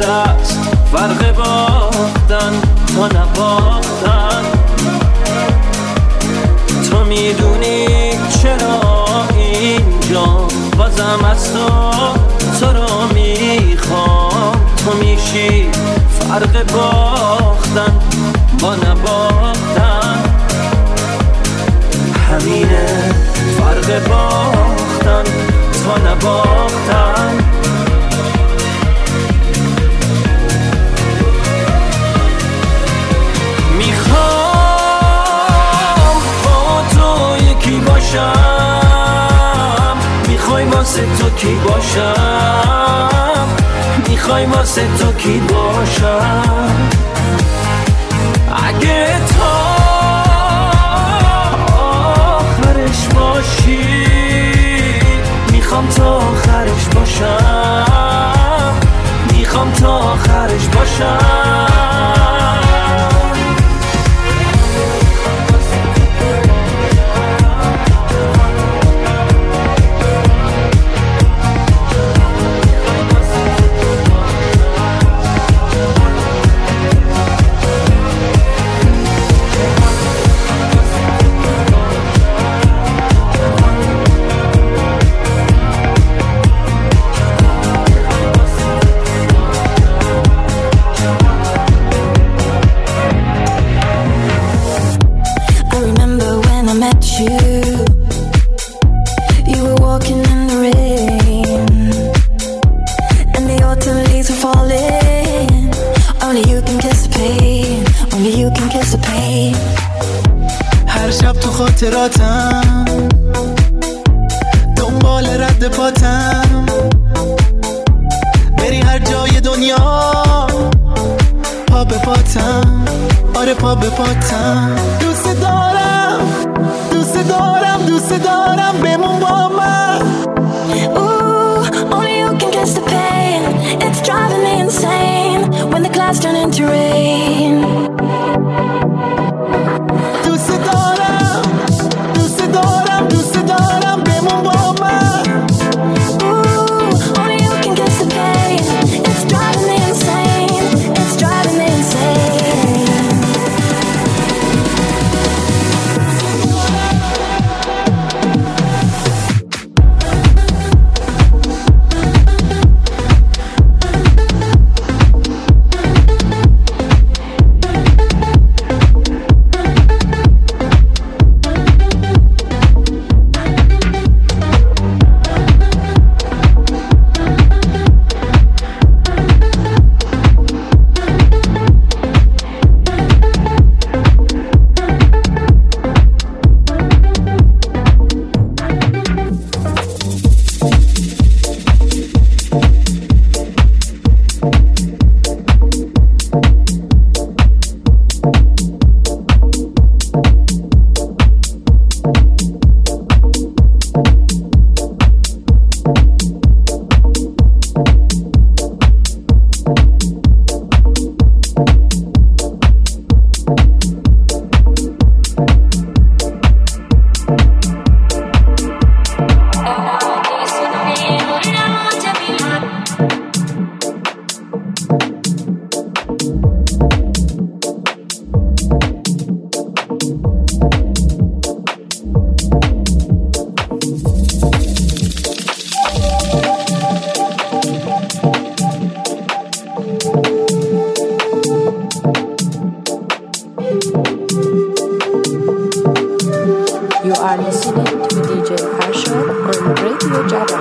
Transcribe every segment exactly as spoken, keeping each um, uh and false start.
است فرق باختن تا نباختن. تو میدونی چرا اینجا بازم از تو تو رو میخوام. تو میشی فرق باختن با نباختن. همینه فرق باختن تا نباختن. میخوام با تو یکی باشم. میخوای واسه تو کی باشم؟ میخوای واسه تو کی باشم؟ اگه تا آخرش باشی میخوام تا آخرش باشم. میخوام تا آخرش باشم. هر شب تو خاطراتم دنبال رد پاتم. بری هر جای دنیا پا به پاتم. آره پا به پاتم. دوست دارم دوست دارم دوست دارم بمون با من. Ooh, only you can catch the pain. It's driving me insane when the clouds turn into rain. دوست دارم دوست دارم دوست دارم بمون با من. Ooh, only you can catch the pain. It's driving me insane. It's driving me insane. You are listening to D J Harshad on Radio Java.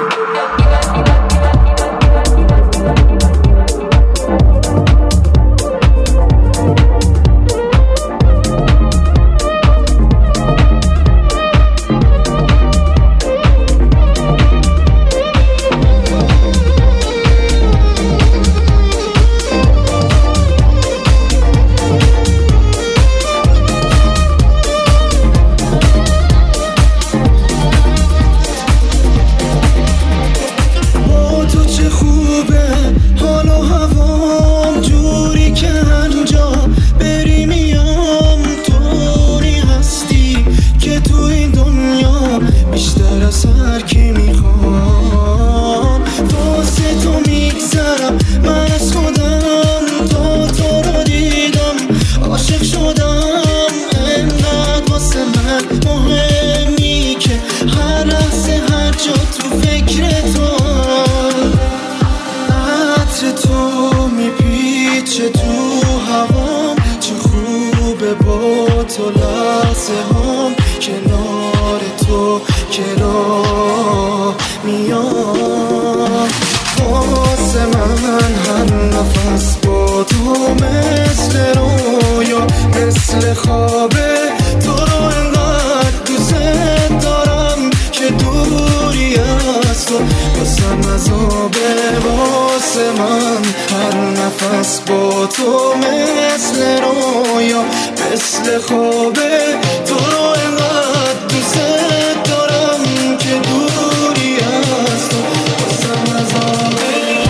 لحظه هم کنار تو کرا میام واسه من هر نفس با تو مثل رویا مثل خوابه تو رو انقدر دوست دارم که دوری از تو واسم عذابه واسه من هر نفس با تو مثل رویا مثل خوابه تو رو انقدر دوست دارم که دوری از تو واسم عذابه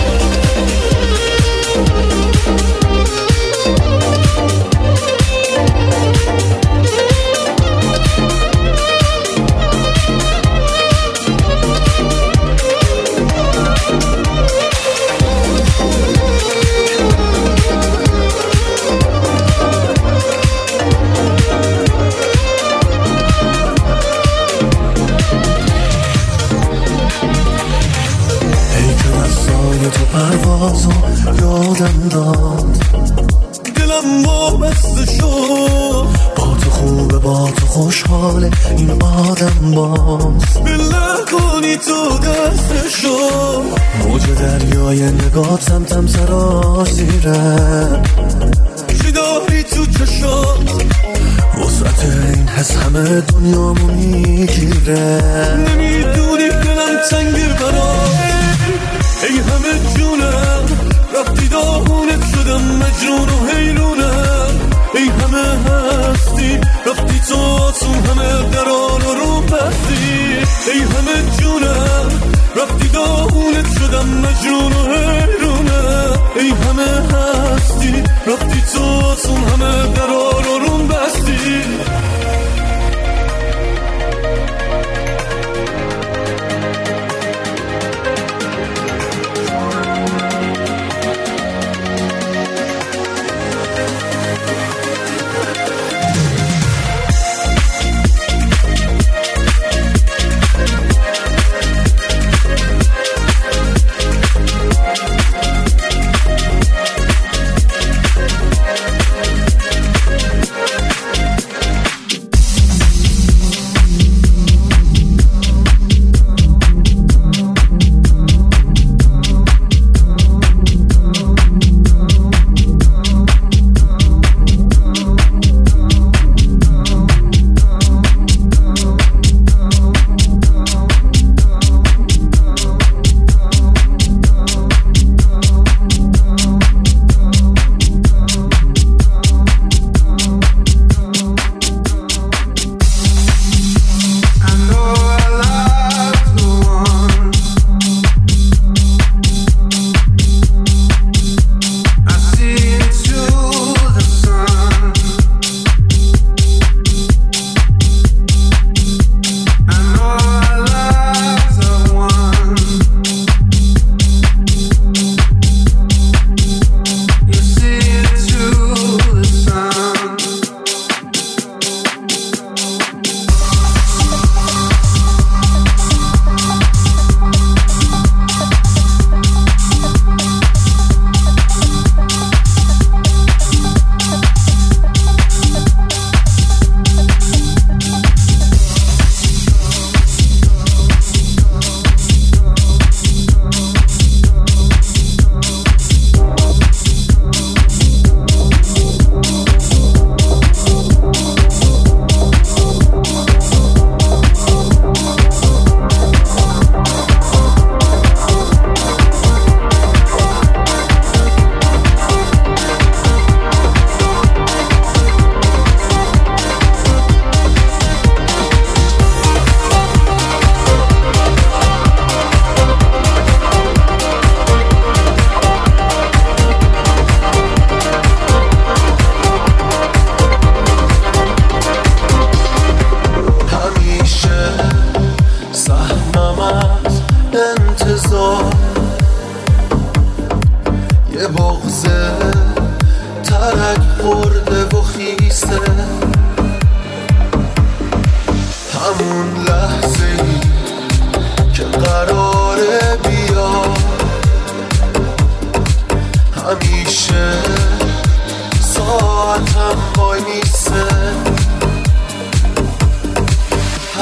تو پروازو یادم داد دلم وابسته شد با تو خوبه با تو خوشحاله این آدم باز بله کنی تو دستشو موج دریای نگاه تم سراسیره چی داری تو چشات وسعت این حس همه دنیامو میگیره نمیدونی دلم تنگه برات ای همه جونم رفتی داغونت شدم مجنون و حیرونم ای همه هستی رفتی تو آسون همه دران و رو بستی ای همه جونم رفتی داغونت شدم مجنون و حیرونم ای همه هستی رفتی تو آسون همه دران و رو بستی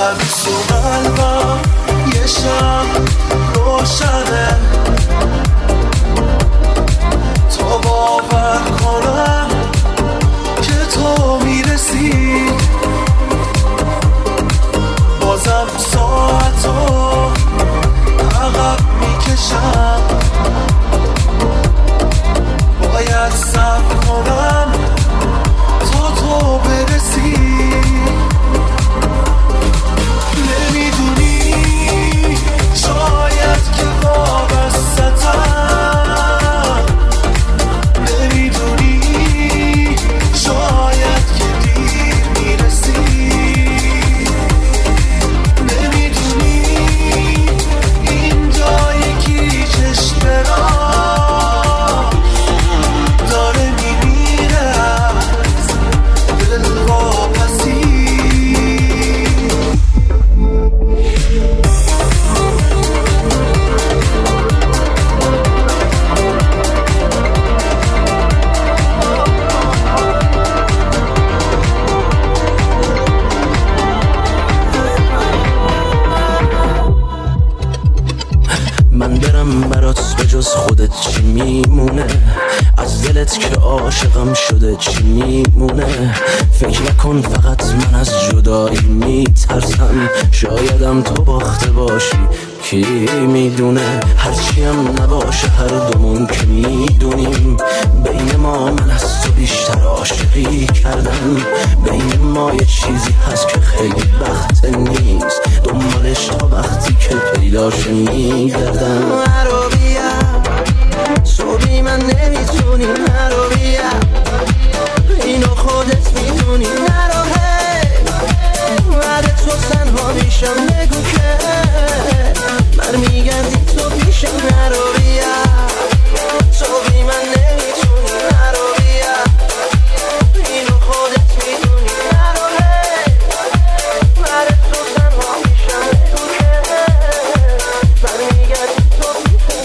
هنوز تو قلبم یه شب روشنه تا باور کنم که تو میرسی بازم ساعتو عقب میکشم باید صبر کنم تا تو برسی نمیدونی شاید که وابستم نمیدونی شاید که دیر میرسی نمیدونی اینجا یکی چشم را داره میمیره از دل واپسی من برم برات به جز خودت چی میمونه از دلت که عاشقم شده چی میمونه فکر نکن فقط من از جدایی میترسم شایدم تو باخته باشی کی میدونه هرچی هم نباشه هر دومون که میدونیم بین ما من از تو بیشتر عاشقی کردم بین ما یه چیزی هست که خیلی وقت نیست دنبالش تا وقتی که پیداش میگردم نرو بیا تو بی من نمیتونی نرو بیا اینو خودت میدونی نرو هی بعد تو تنها میشم نگو که من میگردی تو پیشم نرو بیا تو بی من نمیتونی نرو بیا اینو خودت میدونی نرو هی بعد تو تنها میشم نگو که من میگردی تو پیشم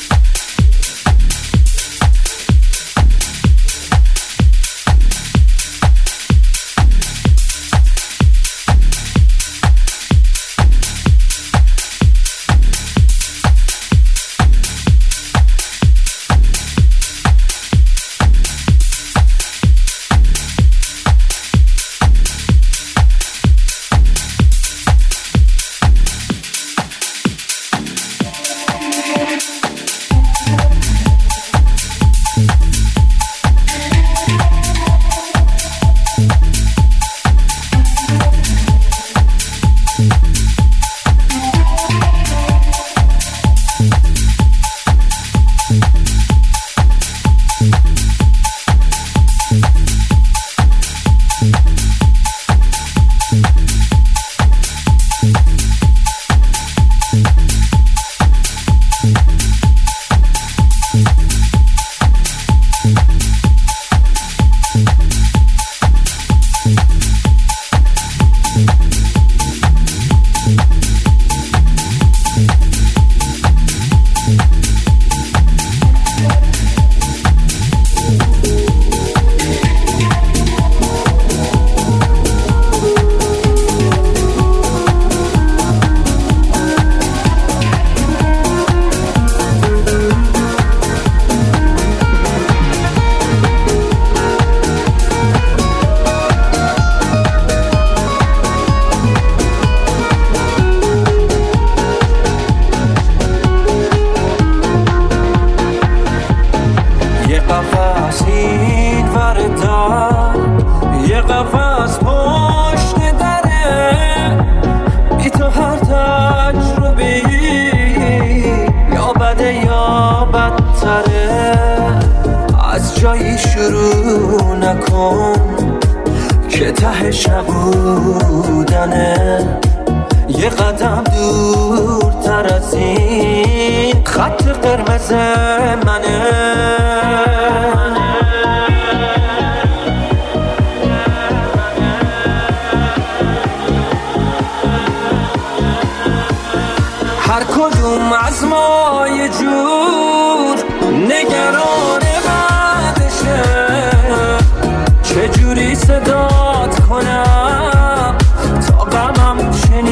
هر کدوم از ما یه جور نگران بعدشه، چجوری صدات کنم تا غمم شنیده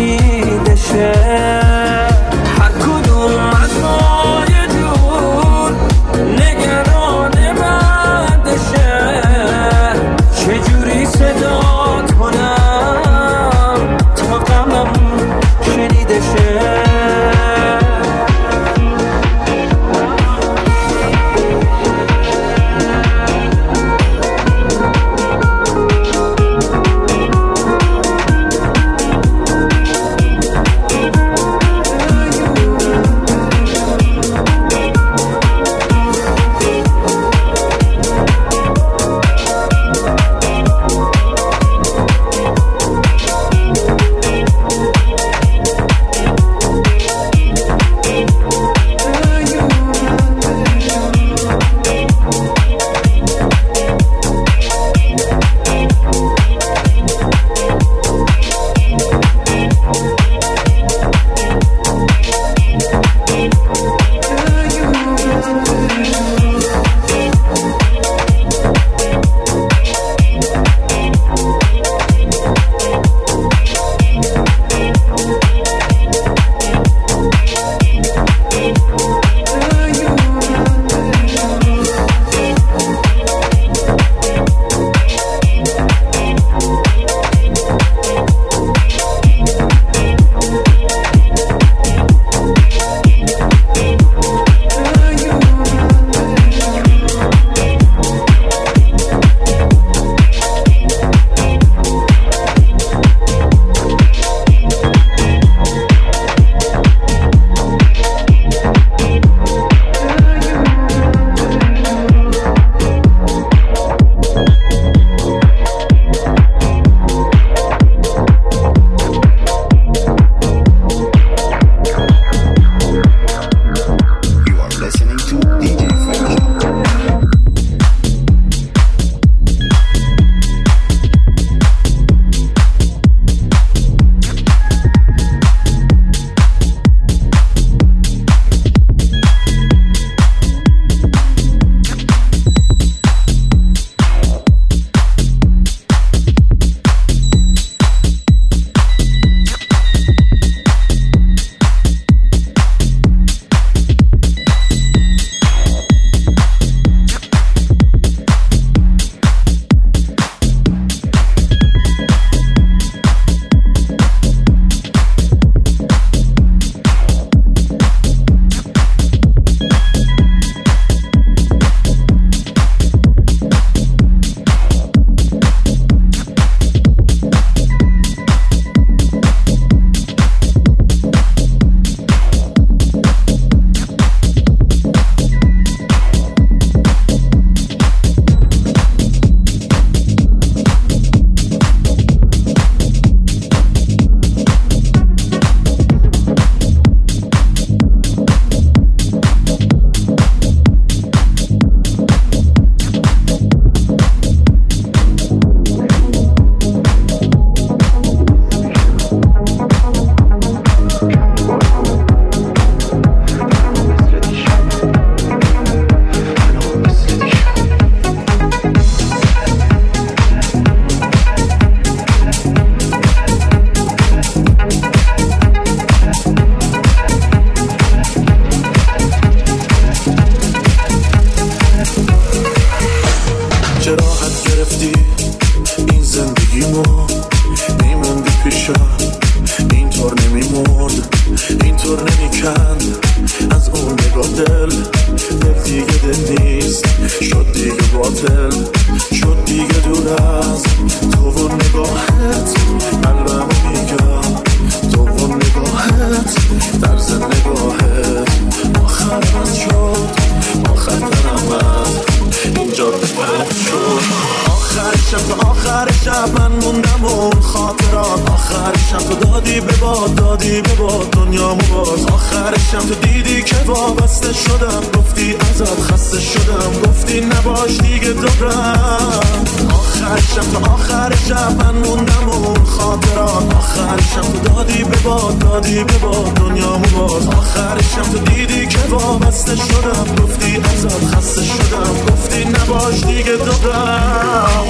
پیشم اینطور نمیمرد اینطور نمیکند از اون نگاه دل دل دیگه دل نیست شد دیگه باطل شد دیگه دور از تو و نگاهت قلبم میگم تو و نگاهت طرز نگاهت آخر من شد آخر تنمت اینجا بفرد شد آخر شب تا آخر شب من موندم اون خاطرات آخر شب تو دادی به باد دادی به باد دنیامو باز آخر شب تو دیدی که وابسته شدم گفتی ازت خسته شدم گفتی نباش دیگه دورم آخر شب تا آخر شب من موندم اون خاطرات آخر شب تو دادی به باد دادی به باد دنیامو باز آخر شب تو دیدی که وابسته شدم گفتی ازت خسته شدم گفتی نباش دیگه دورم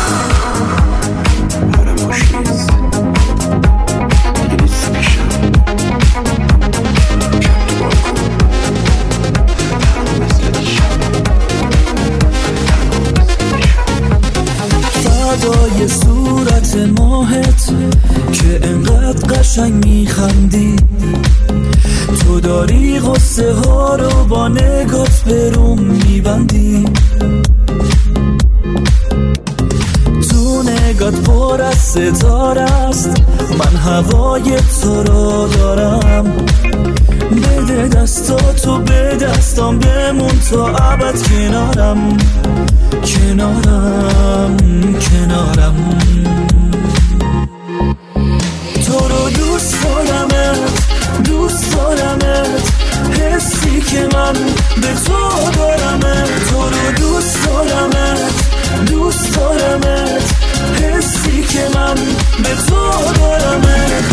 هر مشکیز دیگه نیست پیشم کرد بار کن تنها مثل دیشب فدای صورت ماهت که انقدر قشنگ میخندی تو داری غصه ها رو با نگات بروم میبندی تو نگات پر از ستاره است من هوای تو رو دارم بده دستاتو به دستام بمون تا ابد کنارم کنارم کنارم تو رو دوست دارمت دوست دارمت حسی که من به تو دارمت تو رو دوست دارمت دوست دارمت حسی که من به تو دارمت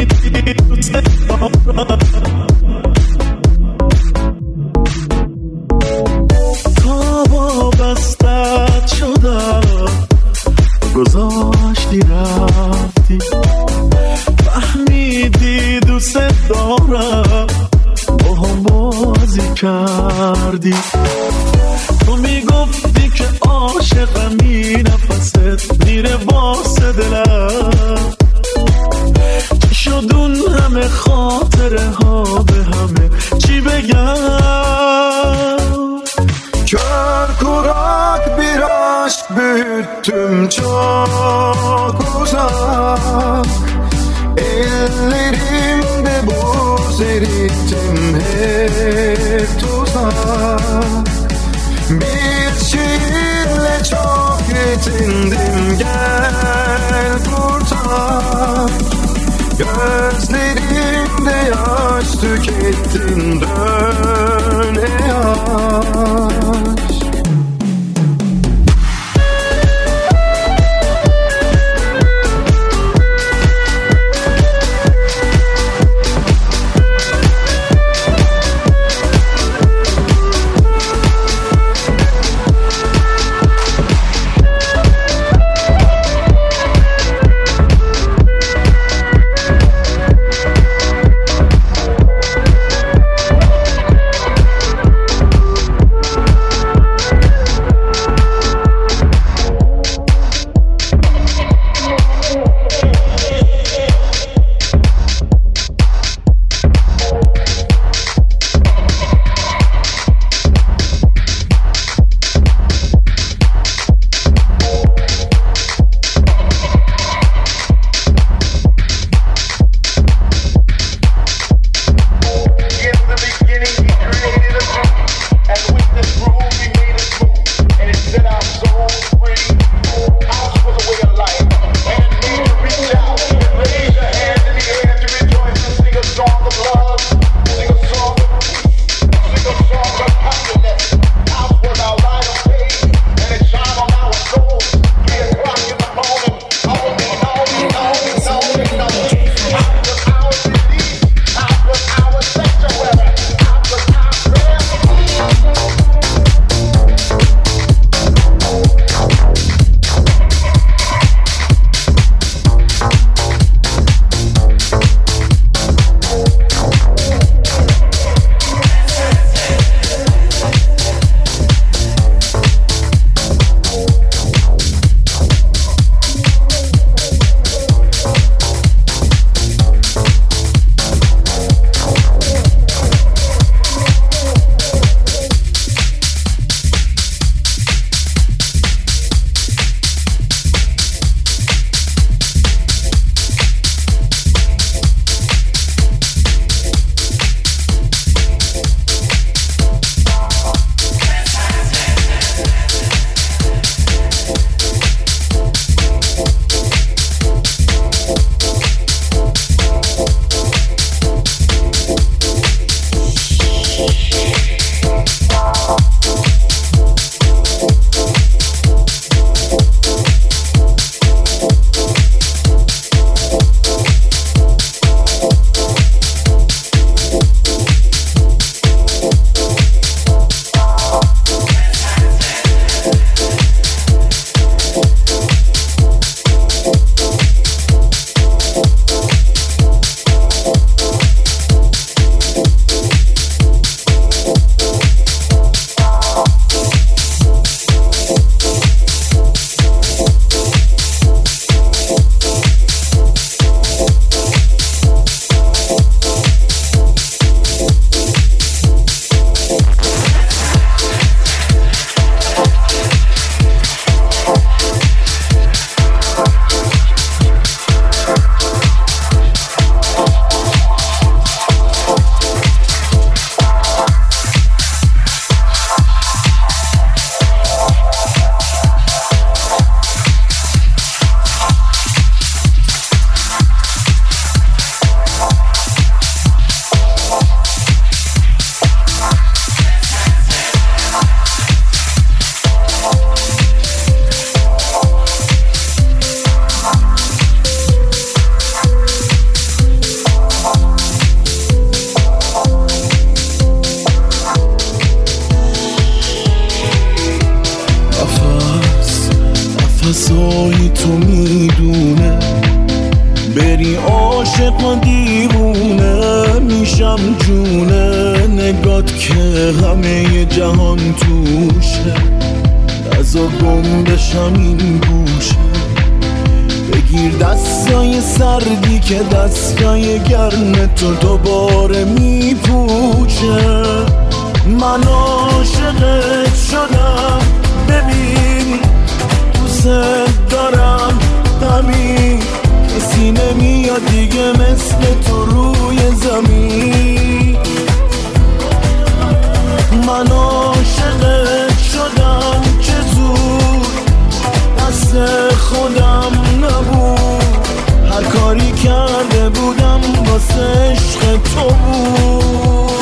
تا وابستت شدم گذاشتی رفتی فهمیدی دوست دارم با هم بازی کردی تو میگفتی که عاشقمی نفست میره واسه دلم چی شد اون همه خاطره ها به همه چی بگم Kör kurak bir aşk büyüttüm çok uzak Ellerimde buz erittim hep tuzak Bir şiirle çok yetindim gel kurtar Gözlerimde yaş tükettin dön ey aşk هوای تو میدونه، بری عاشق و دیوونه میشم جونه نگات که همه جهان توشه، نزا گم بشم این گوشه. بگیر دستای سردی که دستای گرم تو دوباره میپوشه. من عاشقت شدم ببین، دوست دارم همین، کسی نمیاد دیگه مثل تو روی زمین. من عاشقت شدم چه زود، دست خودم نبود، هر کاری کرده بودم واسه عشق تو بود.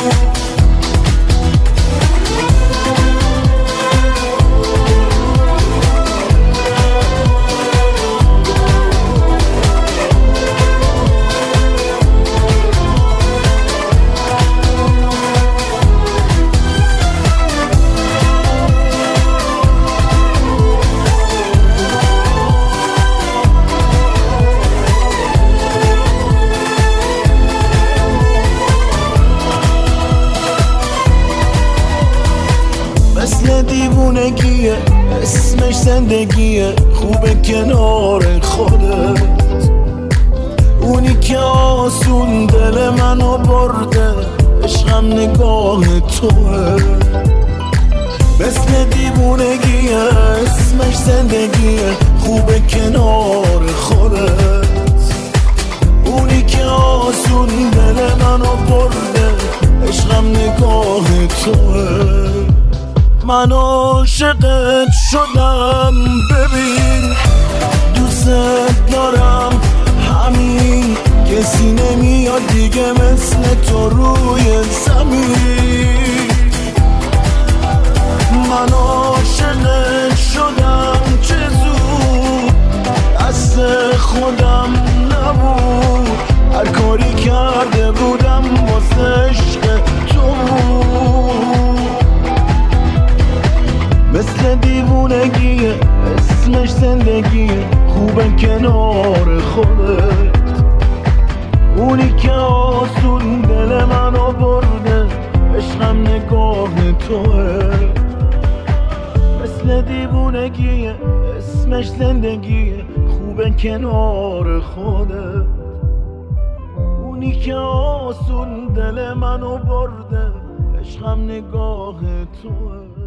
مثل دیوونگیه اسمش زندگیه، خوبه کنار خودت، اونی که آسون دل منو برده، عشقم نگاه توه. مثل دیوونگیه اسمش زندگیه، خوبه کنار خودت، اونی که آسون دل منو برده، عشقم نگاه توه. من عاشقت شدم ببین، دوست دارم همین، کسی نمیاد دیگه مثل تو روی زمین. من عاشقت شدم چه زود، دست خودم نبود، هر کاری کرده بودم واسه عشق تو بود. مثل دیوونگیه اسمش زندگیه، خوبه کنار خودت، اونی که آسون دل منو برده، عشقم نگاه توه. مثل دیوونگیه اسمش زندگیه، خوبه کنار خودت، اونی که آسون دل منو برده، عشقم نگاه توه.